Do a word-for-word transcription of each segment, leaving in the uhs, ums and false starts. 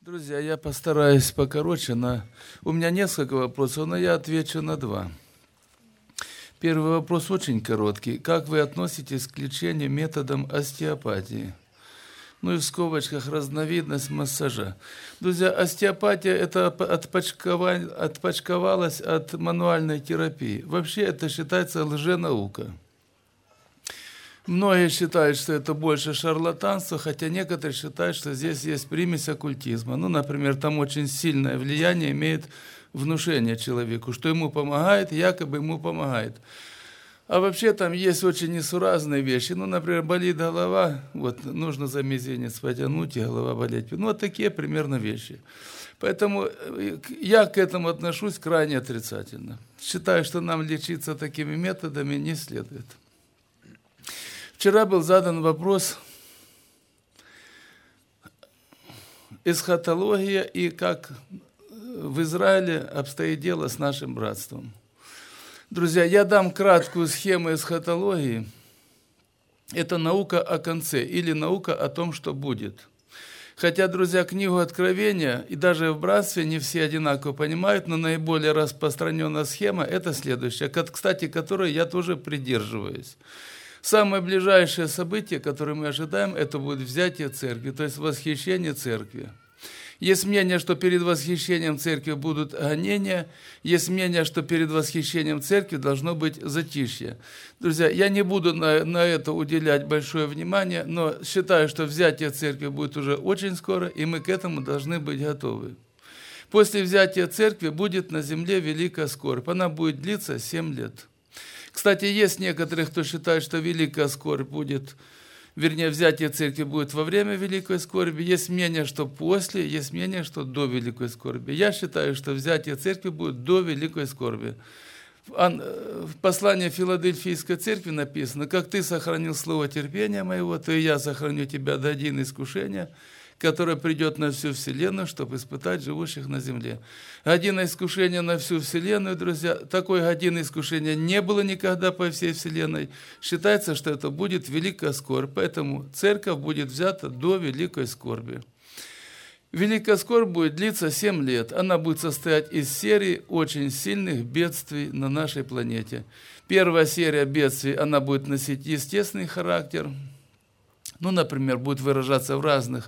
Друзья, я постараюсь покороче. На... У меня несколько вопросов, но я отвечу на два. Первый вопрос очень короткий. Как вы относитесь к лечению методом остеопатии? Ну и в скобочках разновидность массажа. Друзья, остеопатия это отпочковалась от мануальной терапии. Вообще это считается лженаука. Многие считают, что это больше шарлатанство, хотя некоторые считают, что здесь есть примесь оккультизма. Ну, например, там очень сильное влияние имеет внушение человеку, что ему помогает, якобы ему помогает. А вообще там есть очень несуразные вещи. Ну, например, болит голова, вот нужно за мизинец потянуть, и голова болеть. Ну, вот такие примерно вещи. Поэтому я к этому отношусь крайне отрицательно. Считаю, что нам лечиться такими методами не следует. Вчера был задан вопрос эсхатология и как в Израиле обстоит дело с нашим братством. Друзья, я дам краткую схему эсхатологии. Это наука о конце или наука о том, что будет. Хотя, друзья, книгу Откровения и даже в братстве не все одинаково понимают, но наиболее распространенная схема – это следующая, кстати, которой я тоже придерживаюсь. Самое ближайшее событие, которое мы ожидаем, это будет взятие церкви, то есть восхищение церкви. Есть мнение, что перед восхищением церкви будут гонения, есть мнение, что перед восхищением церкви должно быть затишье. Друзья, я не буду на, на это уделять большое внимание, но считаю, что взятие церкви будет уже очень скоро, и мы к этому должны быть готовы. После взятия церкви будет на земле великая скорбь, она будет длиться семь лет. Кстати, есть некоторые, кто считает, что великая скорбь будет, вернее, взятие церкви будет во время великой скорби. Есть мнение, что после, есть мнение, что до великой скорби. Я считаю, что взятие церкви будет до великой скорби. В послании Филадельфийской церкви написано: «Как ты сохранил слово терпения моего, то и я сохраню тебя до один искушения, которое придет на всю вселенную, чтобы испытать живущих на земле». Година искушения на всю вселенную, друзья, такой годины искушения не было никогда по всей вселенной. Считается, что это будет великая скорбь, поэтому церковь будет взята до великой скорби. Великая скорбь будет длиться семь лет. Она будет состоять из серии очень сильных бедствий на нашей планете. Первая серия бедствий, она будет носить естественный характер. Ну, например, будет выражаться в разных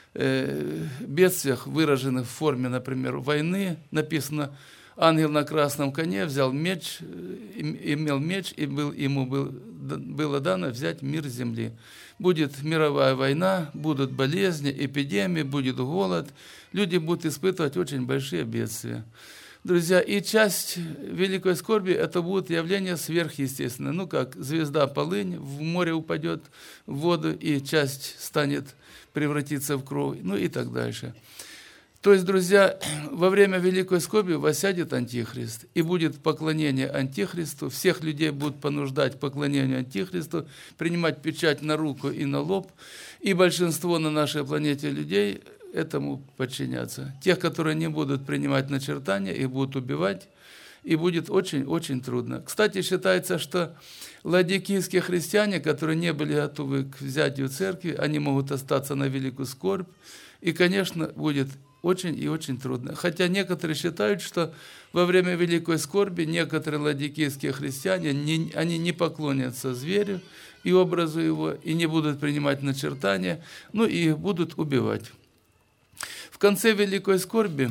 бедствиях, выраженных в форме, например, войны. Написано: ангел на красном коне взял меч, имел меч, и был, ему был, было дано взять мир земли. Будет мировая война, будут болезни, эпидемии, будет голод. Люди будут испытывать очень большие бедствия. Друзья, и часть великой скорби – это будет явление сверхъестественное. Ну, как звезда полынь в море упадет в воду, и часть станет превратиться в кровь, ну и так дальше. То есть, друзья, во время великой скорби воссядет Антихрист, и будет поклонение Антихристу. Всех людей будут понуждать к поклонению Антихристу, принимать печать на руку и на лоб, и большинство на нашей планете людей этому подчиняться. Тех, которые не будут принимать начертания, их будут убивать, и будет очень-очень трудно. Кстати, считается, что ладикийские христиане, которые не были готовы к взятию церкви, они могут остаться на великую скорбь, и, конечно, будет очень и очень трудно. Хотя некоторые считают, что во время великой скорби некоторые ладикийские христиане, не, они не поклонятся зверю и образу его, и не будут принимать начертания, ну и их будут убивать. В конце великой скорби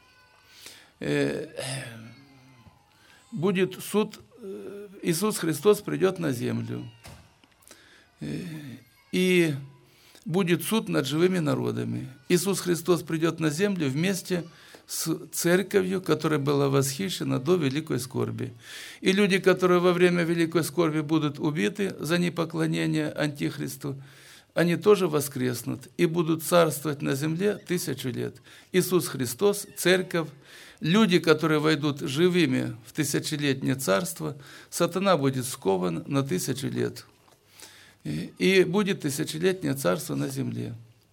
э, будет суд, э, Иисус Христос придет на землю, э, и будет суд над живыми народами. Иисус Христос придет на землю вместе с церковью, которая была восхищена до великой скорби. И люди, которые во время великой скорби будут убиты за непоклонение Антихристу, они тоже воскреснут и будут царствовать на земле тысячу лет. Иисус Христос, церковь, люди, которые войдут живыми в тысячелетнее царство, сатана будет скован на тысячу лет. И будет тысячелетнее царство на земле.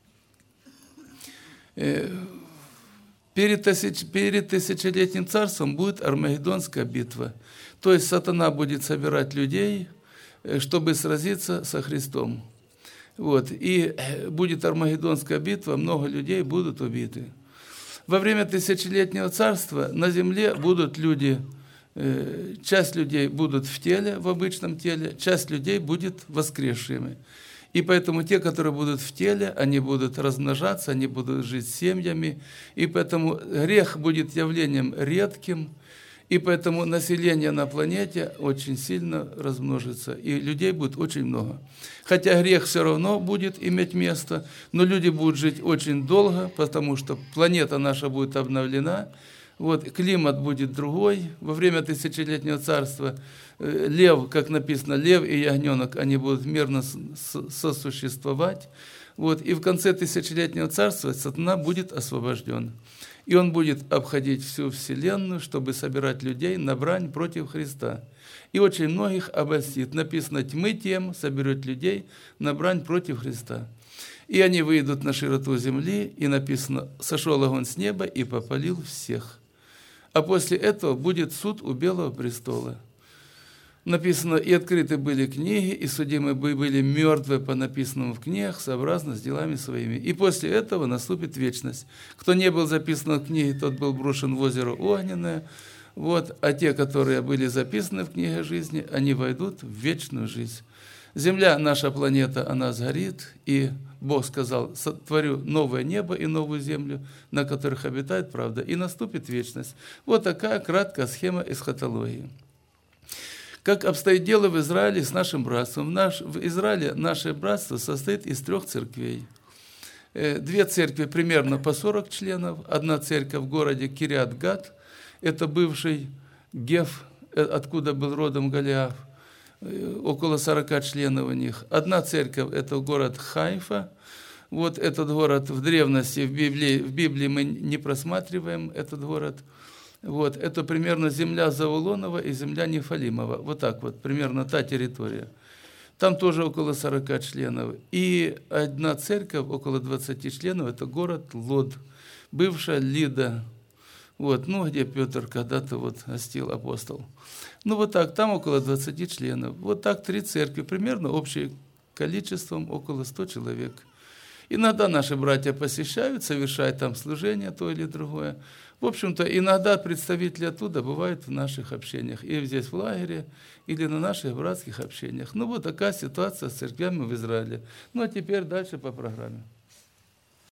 Перед, тысяч, перед тысячелетним царством будет Армагеддонская битва. То есть сатана будет собирать людей, чтобы сразиться со Христом. Вот, и будет Армагеддонская битва, много людей будут убиты. Во время тысячелетнего царства на земле будут люди, э, часть людей будут в теле, в обычном теле, часть людей будет воскресшими. И поэтому те, которые будут в теле, они будут размножаться, они будут жить семьями, и поэтому грех будет явлением редким, и поэтому население на планете очень сильно размножится, и людей будет очень много. Хотя грех все равно будет иметь место, но люди будут жить очень долго, потому что планета наша будет обновлена, вот, климат будет другой. Во время тысячелетнего царства лев, как написано, лев и ягненок, они будут мирно сосуществовать. Вот, и в конце тысячелетнего царства сатана будет освобожден. И он будет обходить всю вселенную, чтобы собирать людей на брань против Христа. И очень многих обольстит. Написано, тьмы тем соберет людей на брань против Христа. И они выйдут на широту земли, и написано, сошел огонь с неба и попалил всех. А после этого будет суд у Белого престола. Написано, и открыты были книги, и судимы были мертвые по написанному в книгах, сообразно с делами своими. И после этого наступит вечность. Кто не был записан в книге, тот был брошен в озеро огненное. Вот. А те, которые были записаны в книге жизни, они войдут в вечную жизнь. Земля, наша планета, она сгорит, и Бог сказал, сотворю новое небо и новую землю, на которых обитает правда, и наступит вечность. Вот такая краткая схема эсхатологии. Как обстоит дело в Израиле с нашим братством? В, наш, в Израиле наше братство состоит из трех церквей. Две церкви примерно по сорок членов. Одна церковь в городе Кириат-Гат, это бывший Геф, откуда был родом Голиаф, около сорока членов у них. Одна церковь – это город Хайфа. Вот этот город в древности, в Библии, в Библии мы не просматриваем этот город. Вот, это примерно земля Завулонова и земля Нефалимова. Вот так вот, примерно та территория. Там тоже около сорока членов. И одна церковь, около двадцати членов, это город Лод, бывшая Лида. Вот, ну, где Петр когда-то вот гостил, апостол. Ну, вот так, там около двадцати членов. Вот так три церкви, примерно общим количеством около ста человек. Иногда наши братья посещают, совершают там служение то или другое. В общем-то, иногда представители оттуда бывают в наших общениях, и здесь в лагере, или на наших братских общениях. Ну, вот такая ситуация с церквями в Израиле. Ну, а теперь дальше по программе.